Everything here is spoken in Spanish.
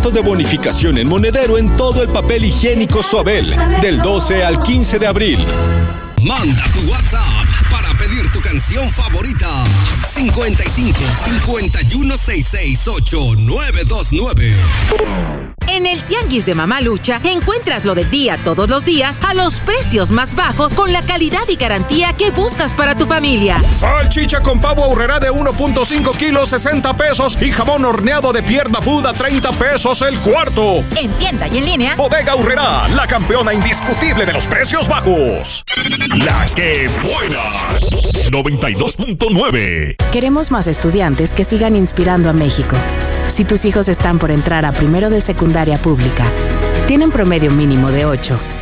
50% de bonificación en monedero en todo el papel higiénico Suabel, del 12 al 15 de abril. Manda tu WhatsApp para pedir tu canción favorita. 55 51 668 929. En el Tianguis de Mamalucha encuentras lo del día todos los días a los precios más bajos con la calidad y garantía que buscas para tu familia. Salchicha con pavo Aurrerá de 1.5 kilos, 60 pesos. Y jamón horneado de pierna Buda, 30 pesos el cuarto. En tienda y en línea. Bodega Aurrerá, la campeona indiscutible de los precios bajos. La que buena. 92.9. Queremos más estudiantes que sigan inspirando a México. Si tus hijos están por entrar a primero de secundaria pública, tienen promedio mínimo de 8